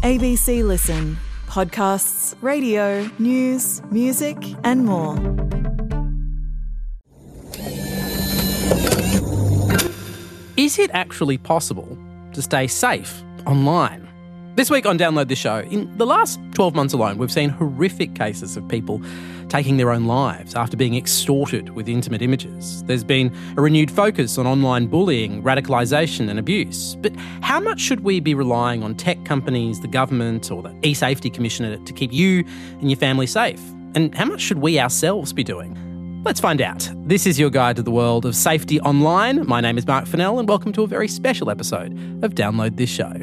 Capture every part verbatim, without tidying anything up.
A B C Listen. Podcasts, radio, news, music and more. Is it actually possible to stay safe online? This week on Download This Show, in the last twelve months alone, we've seen horrific cases of people taking their own lives after being extorted with intimate images. There's been a renewed focus on online bullying, radicalisation and abuse. But how much should we be relying on tech companies, the government or the eSafety Commissioner to keep you and your family safe? And how much should we ourselves be doing? Let's find out. This is your guide to the world of safety online. My name is Mark Fennell and welcome to a very special episode of Download This Show.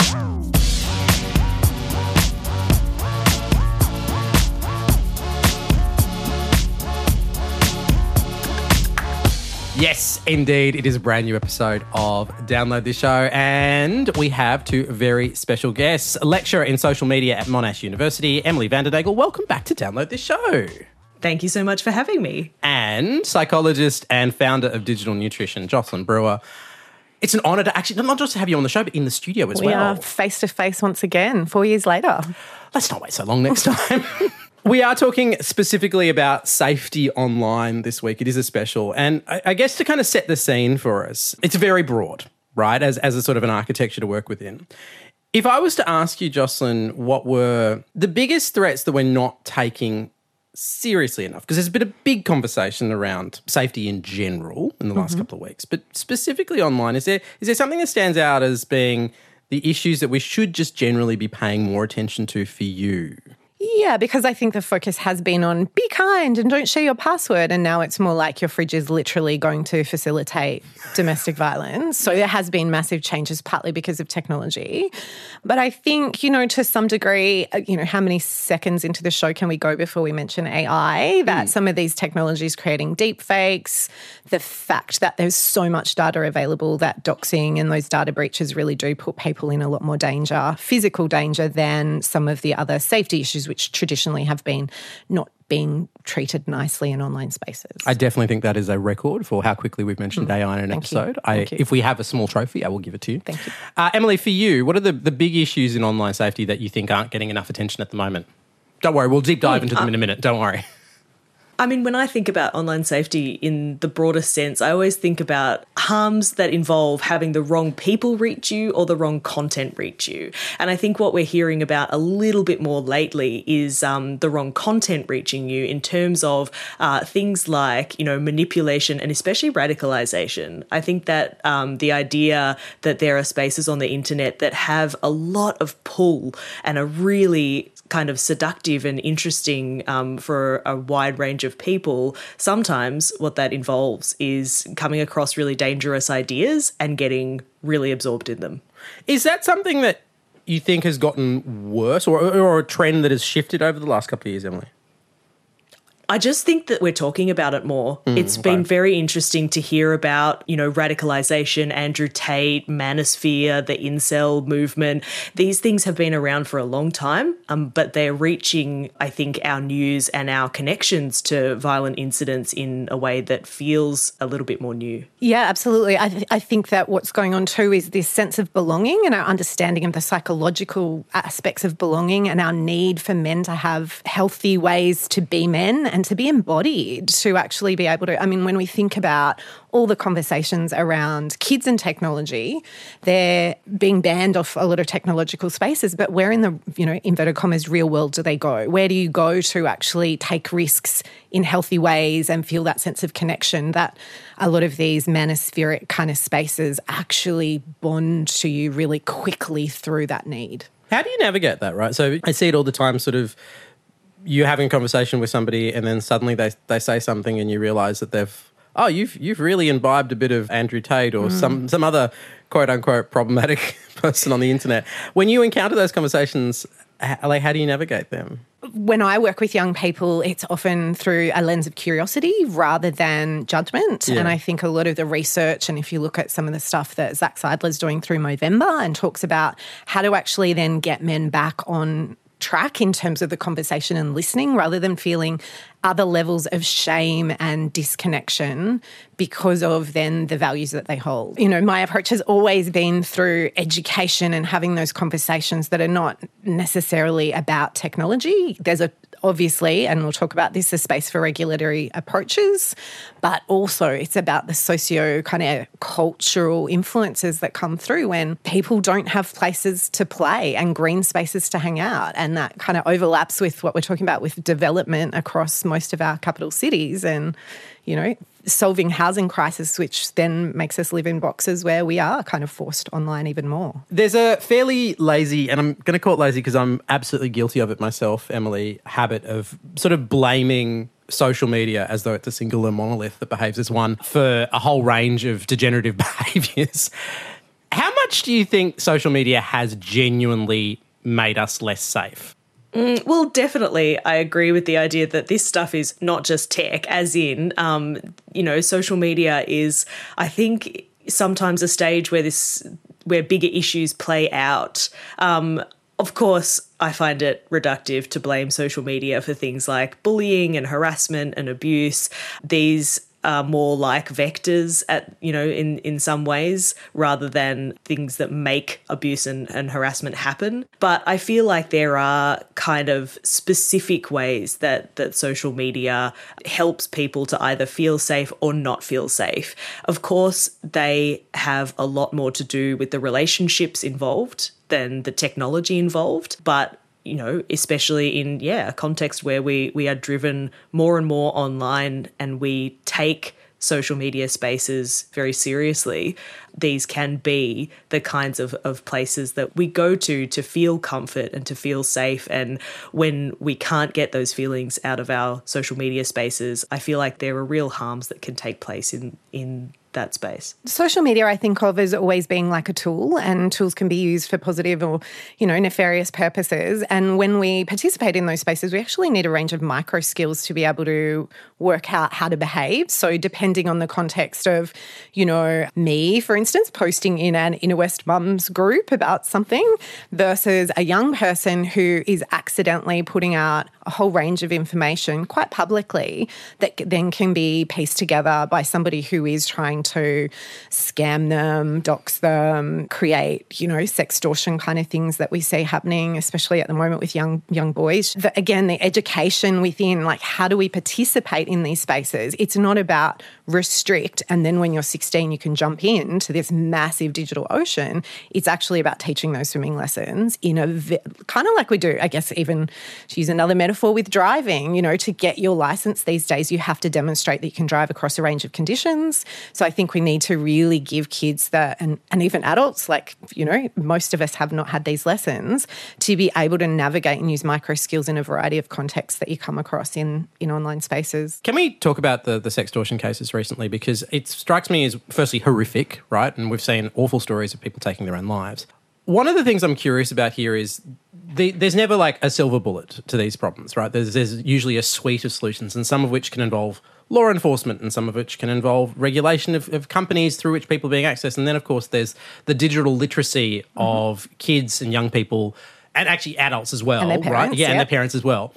Yes, indeed. It is a brand new episode of Download This Show, and we have two very special guests. A lecturer in social media at Monash University, Emily van der Degel. Welcome back to Download This Show. Thank you so much for having me. And psychologist and founder of Digital Nutrition, Jocelyn Brewer. It's an honour to actually not just to have you on the show, but in the studio as we well. We are face-to-face once again, four years later. Let's not wait so long next time. We are talking specifically about safety online this week. It is a special. And I, I guess to kind of set the scene for us, it's very broad, right, as, as a sort of an architecture to work within. If I was to ask you, Jocelyn, what were the biggest threats that we're not taking seriously enough, because there's been a big conversation around safety in general in the last mm-hmm. couple of weeks, but specifically online, is there is there something that stands out as being the issues that we should just generally be paying more attention to for you? Yeah, because I think the focus has been on be kind and don't share your password, and now it's more like your fridge is literally going to facilitate domestic violence. So there has been massive changes, partly because of technology. But I think, you know, to some degree, you know, how many seconds into the show can we go before we mention A I, that mm. some of these technologies creating deep fakes, the fact that there's so much data available that doxing and those data breaches really do put people in a lot more danger, physical danger, than some of the other safety issues which traditionally have been not being treated nicely in online spaces. I definitely think that is a record for how quickly we've mentioned mm. A I in an Thank episode. I, if we have a small trophy, I will give it to you. Thank you. Uh, Emily, for you, what are the, the big issues in online safety that you think aren't getting enough attention at the moment? Don't worry, we'll deep dive mm, into them uh, in a minute. Don't worry. I mean, when I think about online safety in the broadest sense, I always think about harms that involve having the wrong people reach you or the wrong content reach you. And I think what we're hearing about a little bit more lately is um, the wrong content reaching you in terms of uh, things like, you know, manipulation and especially radicalization. I think that um, the idea that there are spaces on the internet that have a lot of pull and are really kind of seductive and interesting um, for a wide range of people, sometimes what that involves is coming across really dangerous ideas and getting really absorbed in them. Is that something that you think has gotten worse or, or a trend that has shifted over the last couple of years, Emily? I just think that we're talking about it more. Mm, it's okay. been very interesting to hear about, you know, radicalization, Andrew Tate, manosphere, the incel movement. These things have been around for a long time, um, but they're reaching, I think, our news and our connections to violent incidents in a way that feels a little bit more new. Yeah, absolutely. I, th- I think that what's going on too is this sense of belonging and our understanding of the psychological aspects of belonging and our need for men to have healthy ways to be men and to be embodied, to actually be able to, I mean, when we think about all the conversations around kids and technology, they're being banned off a lot of technological spaces, but where in the, you know, inverted commas, real world do they go? Where do you go to actually take risks in healthy ways and feel that sense of connection that a lot of these manospheric kind of spaces actually bond to you really quickly through that need? How do you navigate that, right? So I see it all the time, sort of, you're having a conversation with somebody and then suddenly they they say something and you realise that they've, oh, you've you've really imbibed a bit of Andrew Tate or mm. some, some other quote-unquote problematic person on the internet. When you encounter those conversations, how, like, how do you navigate them? When I work with young people, it's often through a lens of curiosity rather than judgment. Yeah. And I think a lot of the research, and if you look at some of the stuff that Zach Seidler's doing through Movember and talks about how to actually then get men back on track in terms of the conversation and listening, rather than feeling other levels of shame and disconnection because of then the values that they hold. You know, my approach has always been through education and having those conversations that are not necessarily about technology. There's a obviously, and we'll talk about this, a space for regulatory approaches, but also it's about the socio kind of cultural influences that come through when people don't have places to play and green spaces to hang out. And that kind of overlaps with what we're talking about with development across most of our capital cities and, you know, solving housing crisis, which then makes us live in boxes where we are kind of forced online even more. There's a fairly lazy, and I'm going to call it lazy because I'm absolutely guilty of it myself, Emily, habit of sort of blaming social media as though it's a singular monolith that behaves as one for a whole range of degenerative behaviours. How much do you think social media has genuinely made us less safe? Mm, well, definitely, I agree with the idea that this stuff is not just tech, as in, um, you know, social media is, I think, sometimes a stage where this, where bigger issues play out. Um, of course, I find it reductive to blame social media for things like bullying and harassment and abuse. These are more like vectors at, you know, in, in some ways, rather than things that make abuse and, and harassment happen. But I feel like there are kind of specific ways that, that social media helps people to either feel safe or not feel safe. Of course, they have a lot more to do with the relationships involved than the technology involved. But you know, especially in, yeah, a context where we, we are driven more and more online and we take social media spaces very seriously, these can be the kinds of, of places that we go to to feel comfort and to feel safe. And when we can't get those feelings out of our social media spaces, I feel like there are real harms that can take place in, in that space. Social media I think of as always being like a tool, and tools can be used for positive or, you know, nefarious purposes. And when we participate in those spaces, we actually need a range of micro skills to be able to work out how to behave. So depending on the context of, you know, me, for instance, posting in an Inner West Mums group about something versus a young person who is accidentally putting out a whole range of information quite publicly that then can be pieced together by somebody who is trying to scam them, dox them, create, you know, sextortion kind of things that we see happening, especially at the moment with young young boys. The, again, the education within, like, how do we participate in these spaces? It's not about restrict and then when you're sixteen you can jump into this massive digital ocean. It's actually about teaching those swimming lessons in a vi- kind of like we do, I guess, even to use another metaphor with driving, you know, to get your license these days you have to demonstrate that you can drive across a range of conditions. So I think we need to really give kids that, and, and even adults, like, you know, most of us have not had these lessons, to be able to navigate and use micro skills in a variety of contexts that you come across in, in online spaces. Can we talk about the, the sextortion cases recently? Because it strikes me as firstly horrific, right? And we've seen awful stories of people taking their own lives. One of the things I'm curious about here is the, there's never like a silver bullet to these problems, right? There's, there's usually a suite of solutions, and some of which can involve law enforcement and some of which can involve regulation of, of companies through which people are being accessed. And then, of course, there's the digital literacy mm-hmm. of kids and young people, and actually adults as well, and their parents, right? Yeah, yep. and their parents as well.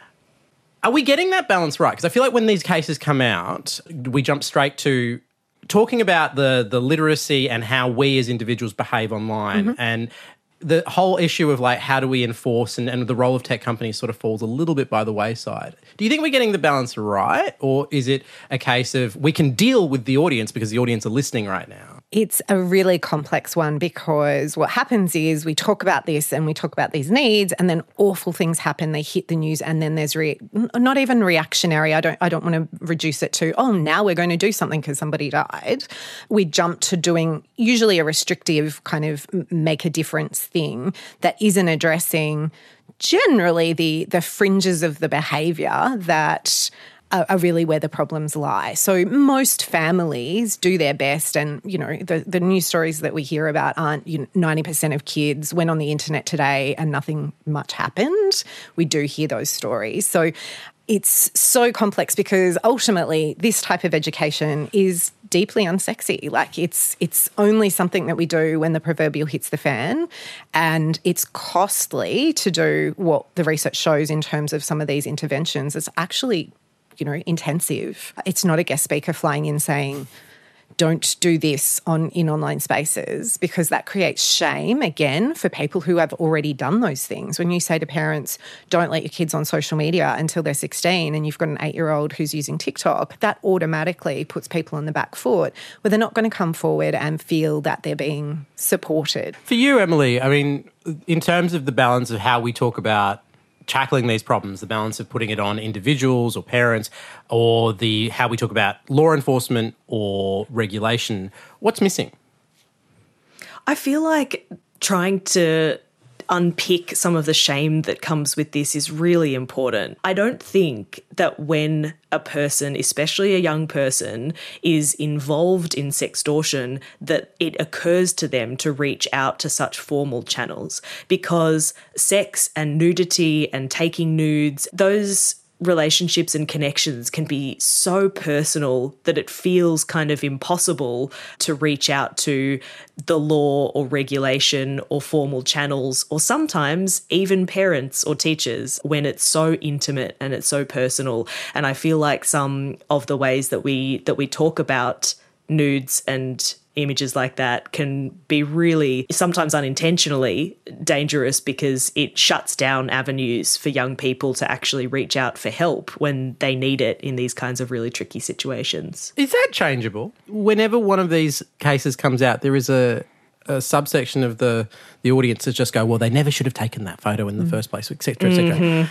Are we getting that balance right? Because I feel like when these cases come out, we jump straight to talking about the the literacy and how we as individuals behave online, mm-hmm. and the whole issue of like how do we enforce, and, and the role of tech companies sort of falls a little bit by the wayside. Do you think we're getting the balance right, or is it a case of we can deal with the audience because the audience are listening right now? It's a really complex one, because what happens is we talk about this and we talk about these needs, and then awful things happen. They hit the news, and then there's re- not even reactionary. I don't. I don't want to reduce it to, oh, now we're going to do something because somebody died. We jump to doing usually a restrictive kind of make a difference thing that isn't addressing generally the the fringes of the behaviour that are really where the problems lie. So most families do their best, and, you know, the, the news stories that we hear about aren't, you know, ninety percent of kids went on the internet today and nothing much happened. We do hear those stories. So it's so complex because ultimately this type of education is deeply unsexy. Like it's it's only something that we do when the proverbial hits the fan, and it's costly to do what the research shows in terms of some of these interventions. It's actually, you know, intensive. It's not a guest speaker flying in saying, don't do this on in online spaces, because that creates shame, again, for people who have already done those things. When you say to parents, don't let your kids on social media until they're sixteen, and you've got an eight-year-old who's using TikTok, that automatically puts people on the back foot where they're not going to come forward and feel that they're being supported. For you, Emily, I mean, in terms of the balance of how we talk about tackling these problems, the balance of putting it on individuals or parents, or the how we talk about law enforcement or regulation, what's missing? I feel like trying to unpick some of the shame that comes with this is really important. I don't think that when a person, especially a young person, is involved in sextortion, that it occurs to them to reach out to such formal channels, because sex and nudity and taking nudes, those relationships and connections can be so personal that it feels kind of impossible to reach out to the law or regulation or formal channels, or sometimes even parents or teachers, when it's so intimate and it's so personal. And I feel like some of the ways that we that we talk about nudes and images like that can be really, sometimes unintentionally, dangerous, because it shuts down avenues for young people to actually reach out for help when they need it in these kinds of really tricky situations. Is that changeable? Whenever one of these cases comes out, there is a, a subsection of the, the audience that just go, well, they never should have taken that photo in the mm. first place, et cetera, et cetera. Mm-hmm.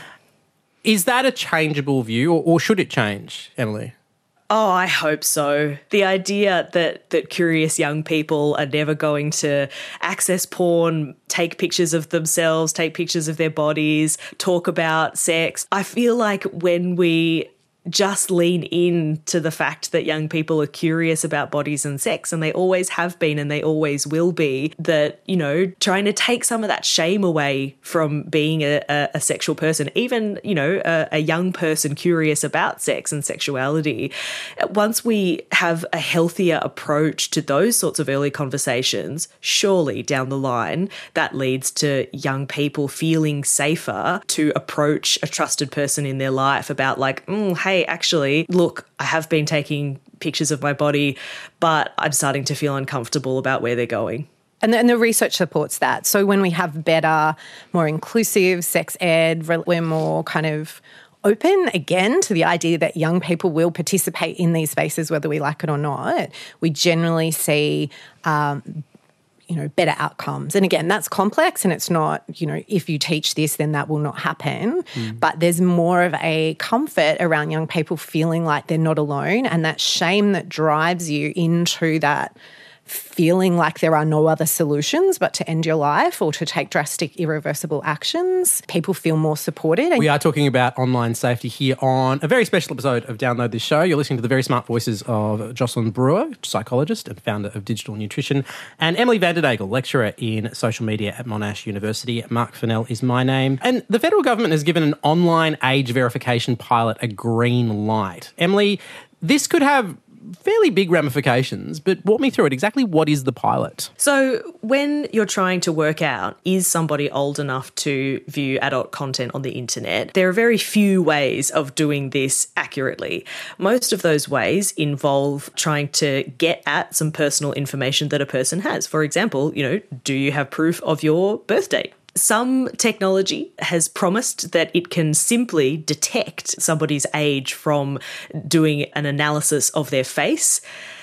Is that a changeable view, or, or should it change, Emily? Oh, I hope so. The idea that that curious young people are never going to access porn, take pictures of themselves, take pictures of their bodies, talk about sex. I feel like when we just lean in to the fact that young people are curious about bodies and sex, and they always have been and they always will be, that, you know, trying to take some of that shame away from being a, a, a sexual person, even, you know, a, a young person curious about sex and sexuality. Once we have a healthier approach to those sorts of early conversations, surely down the line that leads to young people feeling safer to approach a trusted person in their life about, like, mm, hey, Hey, actually, look, I have been taking pictures of my body, but I'm starting to feel uncomfortable about where they're going. And the, and the research supports that. So when we have better, more inclusive sex ed, we're more kind of open again to the idea that young people will participate in these spaces whether we like it or not. We generally see um, you know, better outcomes. And again, that's complex, and it's not, you know, if you teach this, then that will not happen. Mm. But there's more of a comfort around young people feeling like they're not alone, and that shame that drives you into that feeling like there are no other solutions but to end your life or to take drastic, irreversible actions. People feel more supported. We are talking about online safety here on a very special episode of Download This Show. You're listening to the very smart voices of Jocelyn Brewer, psychologist and founder of Digital Nutrition, and Emily Vanderdagel, lecturer in social media at Monash University. Mark Fennell is my name. And the federal government has given an online age verification pilot a green light. Emily, this could have fairly big ramifications, but walk me through it. Exactly what is the pilot? So when you're trying to work out, is somebody old enough to view adult content on the internet, there are very few ways of doing this accurately. Most of those ways involve trying to get at some personal information that a person has. For example, you know, do you have proof of your birth date? Some technology has promised that it can simply detect somebody's age from doing an analysis of their face.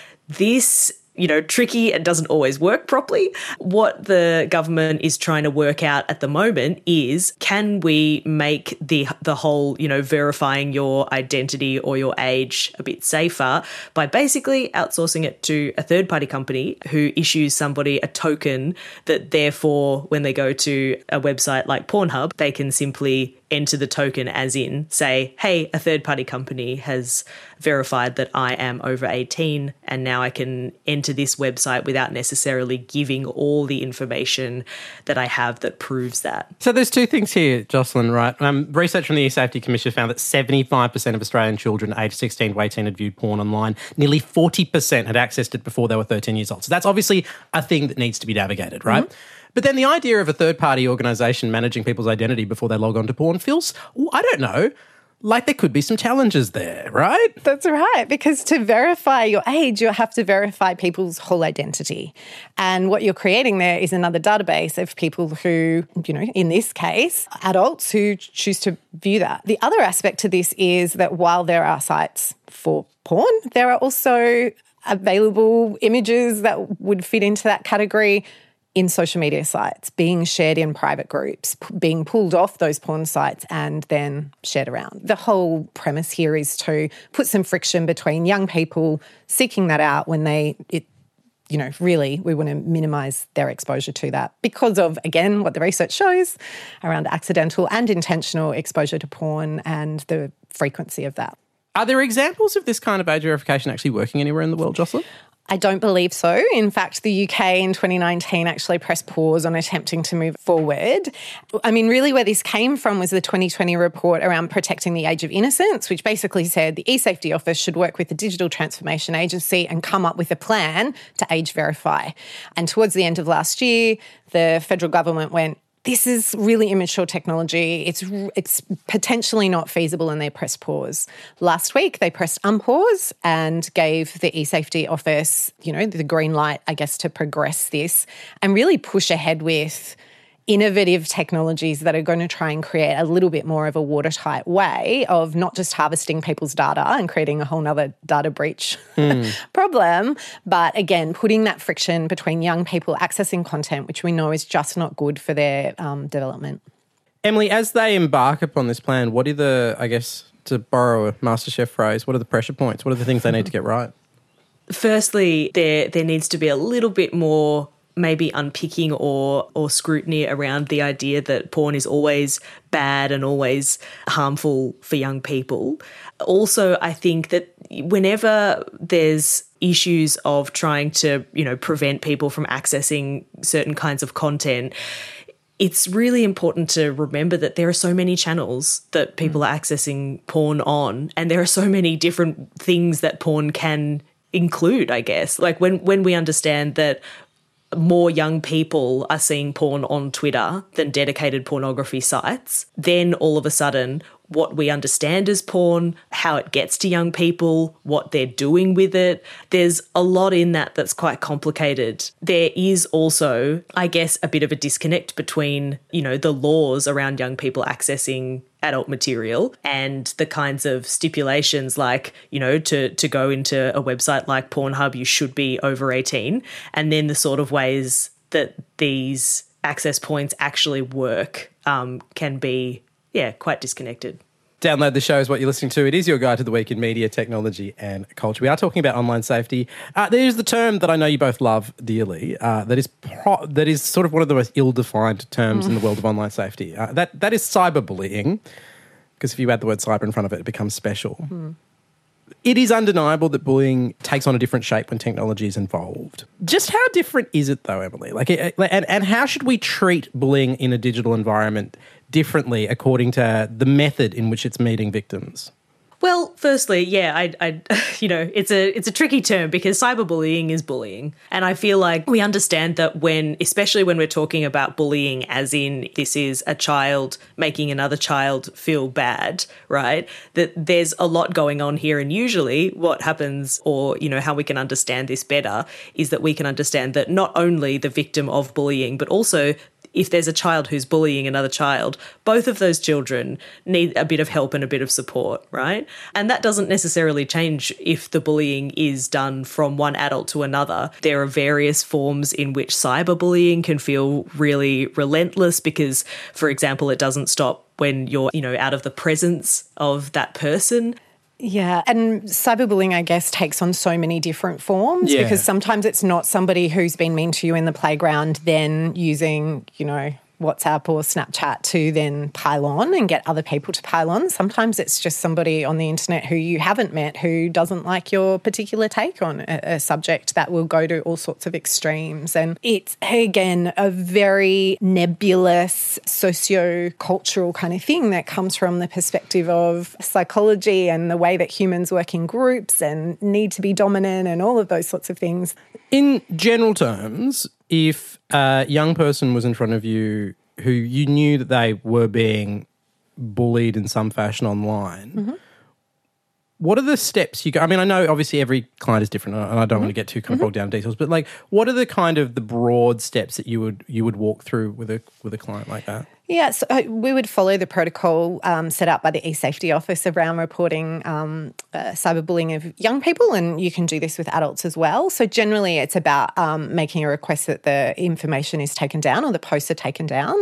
This, you know, tricky and doesn't always work properly. What the government is trying to work out at the moment is, can we make the the whole, you know, verifying your identity or your age a bit safer by basically outsourcing it to a third-party company who issues somebody a token that therefore when they go to a website like Pornhub, they can simply enter the token as in, say, hey, a third-party company has verified that I am over eighteen and now I can enter this website without necessarily giving all the information that I have that proves that. So there's two things here, Jocelyn, right? Um, research from the E-Safety Commission found that seventy-five percent of Australian children aged sixteen to eighteen had viewed porn online. Nearly forty percent had accessed it before they were thirteen years old. So that's obviously a thing that needs to be navigated, right? Mm-hmm. But then the idea of a third-party organisation managing people's identity before they log on to porn feels, I don't know, like there could be some challenges there, right? That's right, because to verify your age, you have to verify people's whole identity. And what you're creating there is another database of people who, you know, in this case, adults who choose to view that. The other aspect to this is that while there are sites for porn, there are also available images that would fit into that category in social media sites, being shared in private groups, p- being pulled off those porn sites and then shared around. The whole premise here is to put some friction between young people seeking that out when they, it, you know, really we want to minimise their exposure to that because of, again, what the research shows around accidental and intentional exposure to porn and the frequency of that. Are there examples of this kind of age verification actually working anywhere in the world, Jocelyn? I don't believe so. In fact, the U K in twenty nineteen actually pressed pause on attempting to move forward. I mean, really where this came from was the twenty twenty report around protecting the age of innocence, which basically said the E-Safety Office should work with the Digital Transformation Agency and come up with a plan to age verify. And towards the end of last year, the federal government went, this is really immature technology. It's it's potentially not feasible, and they pressed pause. Last week, they pressed unpause and gave the E-Safety Office, you know, the green light, I guess, to progress this and really push ahead with innovative technologies that are going to try and create a little bit more of a watertight way of not just harvesting people's data and creating a whole nother data breach mm. problem, but again, putting that friction between young people accessing content, which we know is just not good for their um, development. Emily, as they embark upon this plan, what are the, I guess, to borrow a MasterChef phrase, what are the pressure points? What are the things they need to get right? Firstly, there there needs to be a little bit more maybe unpicking or or scrutiny around the idea that porn is always bad and always harmful for young people. Also, I think that whenever there's issues of trying to, you know, prevent people from accessing certain kinds of content, it's really important to remember that there are so many channels that people are accessing porn on, and there are so many different things that porn can include, I guess. Like when when we understand that more young people are seeing porn on Twitter than dedicated pornography sites, then all of a sudden what we understand as porn, how it gets to young people, what they're doing with it, there's a lot in that that's quite complicated. There is also, I guess, a bit of a disconnect between, you know, the laws around young people accessing adult material and the kinds of stipulations like, you know, to, to go into a website like Pornhub, you should be over eighteen, and then the sort of ways that these access points actually work um, can be, yeah, quite disconnected. Download the show is what you're listening to. It is your guide to the week in media, technology and culture. We are talking about online safety. Uh, there's the term that I know you both love dearly, uh, that is pro- that is sort of one of the most ill-defined terms mm. in the world of online safety. Uh, that That is cyberbullying, because if you add the word cyber in front of it, it becomes special. Mm. It is undeniable that bullying takes on a different shape when technology is involved. Just how different is it though, Emily? Like, and, and how should we treat bullying in a digital environment differently according to the method in which it's meeting victims? Well, firstly, yeah, I, I, you know, it's a it's a tricky term because cyberbullying is bullying, and I feel like we understand that when, especially when we're talking about bullying, as in this is a child making another child feel bad, right? That there's a lot going on here, and usually what happens, or you know, how we can understand this better, is that we can understand that not only the victim of bullying, but also if there's a child who's bullying another child, both of those children need a bit of help and a bit of support, right? And that doesn't necessarily change if the bullying is done from one adult to another. There are various forms in which cyberbullying can feel really relentless because, for example, it doesn't stop when you're, you know, out of the presence of that person. Yeah, and cyberbullying, I guess, takes on so many different forms yeah. because sometimes it's not somebody who's been mean to you in the playground then using, you know, WhatsApp or Snapchat to then pile on and get other people to pile on. Sometimes it's just somebody on the internet who you haven't met who doesn't like your particular take on a, a subject that will go to all sorts of extremes. And it's, again, a very nebulous socio-cultural kind of thing that comes from the perspective of psychology and the way that humans work in groups and need to be dominant and all of those sorts of things. In general terms, if a young person was in front of you who you knew that they were being bullied in some fashion online, mm-hmm. what are the steps you go? I mean, I know obviously every client is different and I don't mm-hmm. want to get too kind of mm-hmm. bogged down in details, but like what are the kind of the broad steps that you would you would walk through with a with a client like that? Yeah, so we would follow the protocol um, set up by the eSafety Office around reporting um, uh, cyberbullying of young people, and you can do this with adults as well. So generally it's about um, making a request that the information is taken down or the posts are taken down.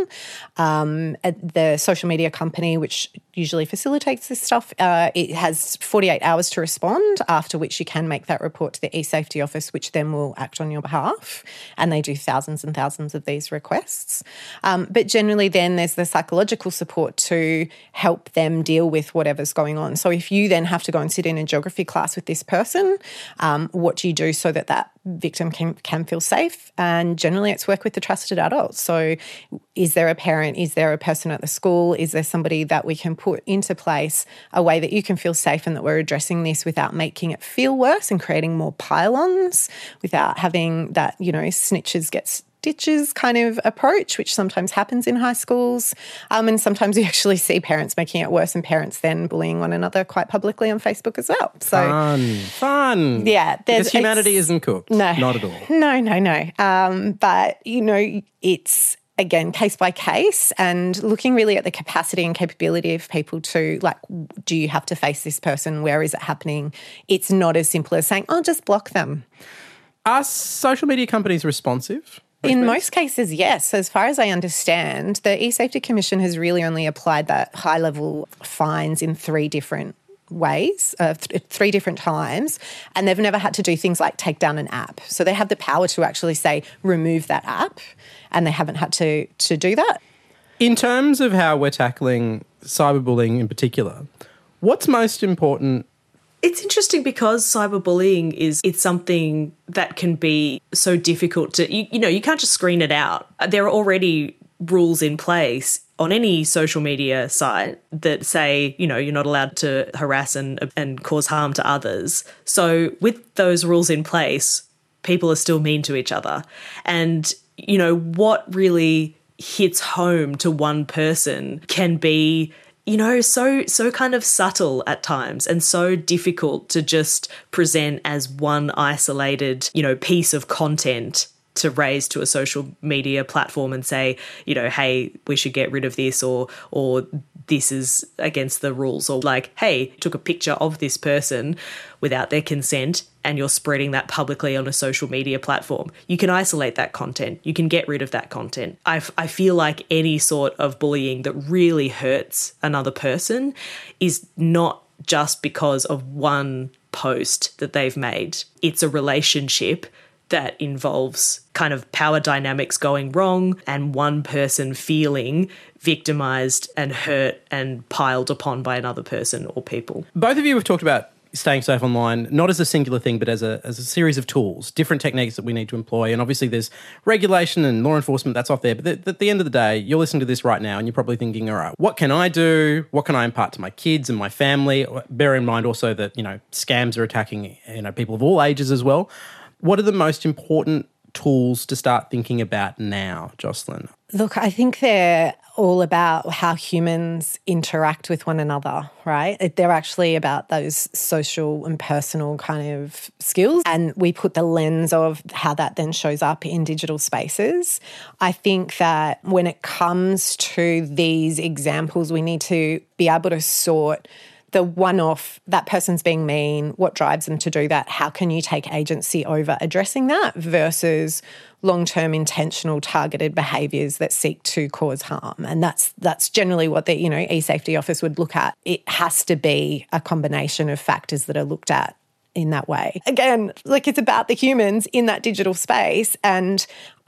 Um, the social media company, which usually facilitates this stuff, uh, it has forty-eight hours to respond, after which you can make that report to the eSafety Office, which then will act on your behalf. And they do thousands and thousands of these requests. Um, but generally then there's the psychological support to help them deal with whatever's going on. So if you then have to go and sit in a geography class with this person, um, what do you do so that that victim can, can feel safe? And generally it's work with the trusted adults. So is there a parent? Is there a person at the school? Is there somebody that we can put into place a way that you can feel safe and that we're addressing this without making it feel worse and creating more pile-ons, without having that, you know, snitches get stitches kind of approach, which sometimes happens in high schools. Um, and sometimes you actually see parents making it worse and parents then bullying one another quite publicly on Facebook as well. So Fun, fun. Yeah. Because humanity isn't cooked. No. Not at all. No, no, no. Um, but, you know, it's, again, case by case, and looking really at the capacity and capability of people to, like, do you have to face this person? Where is it happening? It's not as simple as saying, oh, just block them. Are social media companies responsive? In most cases, yes. As far as I understand, the eSafety Commission has really only applied that high-level fines in three different ways, uh, th- three different times, and they've never had to do things like take down an app. So they have the power to actually say, remove that app, and they haven't had to, to do that. In terms of how we're tackling cyberbullying in particular, what's most important? It's interesting because cyberbullying is it's something that can be so difficult to, you, you know, you can't just screen it out. There are already rules in place on any social media site that say, you know, you're not allowed to harass and, and cause harm to others. So with those rules in place, people are still mean to each other. And, you know, what really hits home to one person can be, you know, so so kind of subtle at times and so difficult to just present as one isolated, you know, piece of content to raise to a social media platform and say, you know, hey, we should get rid of this, or or this is against the rules, or like, hey, took a picture of this person without their consent and you're spreading that publicly on a social media platform. You can isolate that content. You can get rid of that content. I I feel like any sort of bullying that really hurts another person is not just because of one post that they've made. It's a relationship that involves kind of power dynamics going wrong and one person feeling victimized and hurt and piled upon by another person or people. Both of you have talked about staying safe online, not as a singular thing, but as a as a series of tools, different techniques that we need to employ. And obviously there's regulation and law enforcement that's off there. But th- at the end of the day, you're listening to this right now and you're probably thinking, all right, what can I do? What can I impart to my kids and my family? Bear in mind also that, you know, scams are attacking, you know, people of all ages as well. What are the most important tools to start thinking about now, Jocelyn? Look, I think they're all about how humans interact with one another, right? They're actually about those social and personal kind of skills. And we put the lens of how that then shows up in digital spaces. I think that when it comes to these examples, we need to be able to sort the one-off, that person's being mean, what drives them to do that, how can you take agency over addressing that, versus long-term intentional targeted behaviours that seek to cause harm. And that's that's generally what the, you know, eSafety Office would look at. It has to be a combination of factors that are looked at in that way. Again, like, it's about the humans in that digital space, and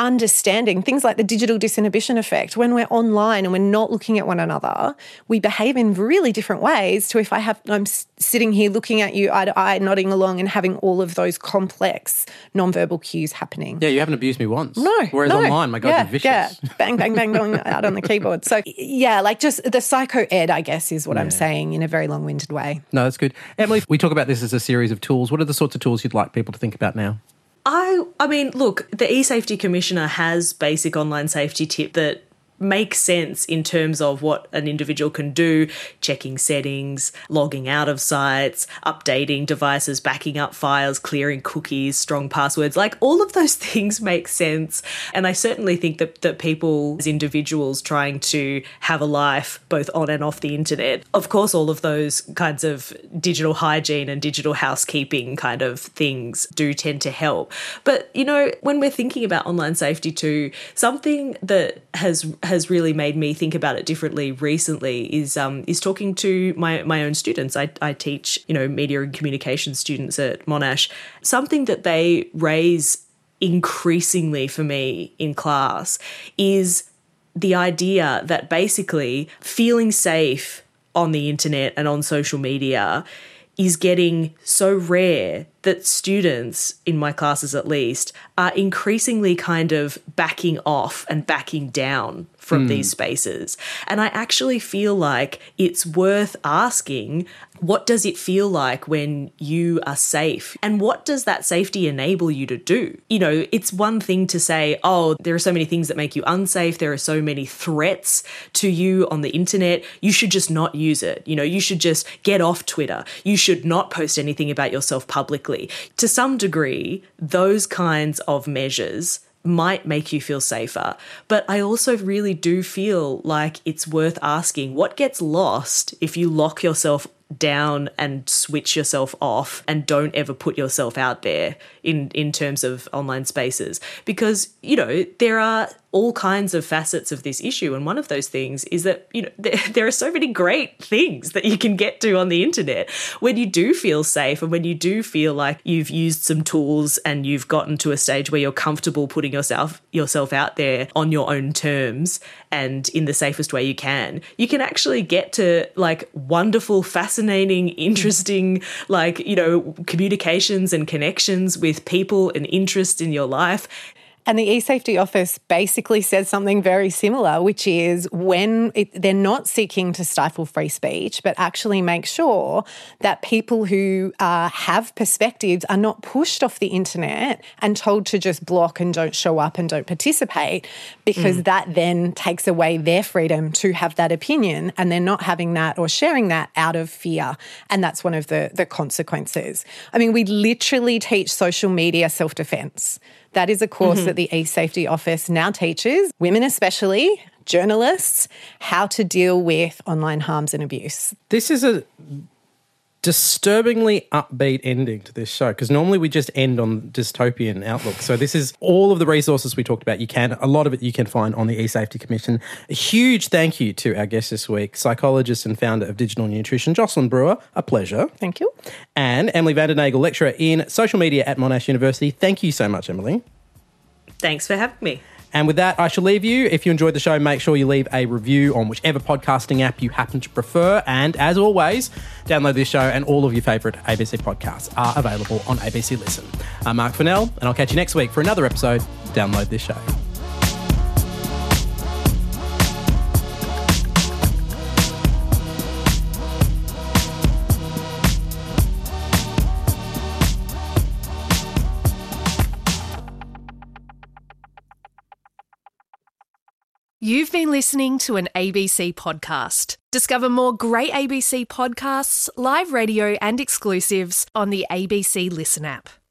understanding things like the digital disinhibition effect. When we're online and we're not looking at one another, we behave in really different ways to if I have, I'm sitting here looking at you eye to eye, nodding along and having all of those complex nonverbal cues happening. Yeah, you haven't abused me once. No. Whereas no. online, my God, yeah, you're vicious. Yeah, bang, bang, bang, bang out on the keyboard. So, yeah, like just the psycho-ed, I guess, is what yeah. I'm saying in a very long-winded way. No, that's good. Emily, we talk about this as a series of tools. What are the sorts of tools you'd like people to think about now? I I mean, look, the eSafety Commissioner has basic online safety tip that makes sense in terms of what an individual can do, checking settings, logging out of sites, updating devices, backing up files, clearing cookies, strong passwords. Like all of those things make sense. And I certainly think that, that people as individuals trying to have a life both on and off the internet, of course, all of those kinds of digital hygiene and digital housekeeping kind of things do tend to help. But, you know, when we're thinking about online safety too, something that has has really made me think about it differently recently is um, is talking to my my own students. I, I teach, you know, media and communication students at Monash. Something that they raise increasingly for me in class is the idea that basically feeling safe on the internet and on social media is getting so rare that students, in my classes at least, are increasingly kind of backing off and backing down from mm. these spaces. And I actually feel like it's worth asking, what does it feel like when you are safe? And what does that safety enable you to do? You know, it's one thing to say, oh, there are so many things that make you unsafe. There are so many threats to you on the internet. You should just not use it. You know, you should just get off Twitter. You should not post anything about yourself publicly. To some degree, those kinds of measures might make you feel safer. But I also really do feel like it's worth asking what gets lost if you lock yourself down and switch yourself off and don't ever put yourself out there in, in terms of online spaces. Because, you know, there are all kinds of facets of this issue. And one of those things is that, you know, there, there are so many great things that you can get to on the internet when you do feel safe and when you do feel like you've used some tools and you've gotten to a stage where you're comfortable putting yourself yourself out there on your own terms and in the safest way you can. You can actually get to like wonderful, fascinating, interesting, like, you know, communications and connections with people and interest in your life. And the eSafety Office basically says something very similar, which is when it, they're not seeking to stifle free speech, but actually make sure that people who uh, have perspectives are not pushed off the internet and told to just block and don't show up and don't participate, because mm. that then takes away their freedom to have that opinion, and they're not having that or sharing that out of fear. And that's one of the, the consequences. I mean, we literally teach social media self-defense. That is a course mm-hmm. that the eSafety Office now teaches, women especially, journalists, how to deal with online harms and abuse. This is a disturbingly upbeat ending to this show, because normally we just end on dystopian outlook. So this is all of the resources we talked about. You can, a lot of it you can find on the eSafety Commission. A huge thank you to our guest this week, psychologist and founder of Digital Nutrition, Jocelyn Brewer. A pleasure. Thank you. And Emily van der Nagel, lecturer in social media at Monash University. Thank you so much, Emily. Thanks for having me. And with that, I shall leave you. If you enjoyed the show, make sure you leave a review on whichever podcasting app you happen to prefer. And as always, download this show, and all of your favourite A B C podcasts are available on A B C Listen. I'm Mark Fennell, and I'll catch you next week for another episode. Download this show. You've been listening to an A B C podcast. Discover more great A B C podcasts, live radio and exclusives on the A B C Listen app.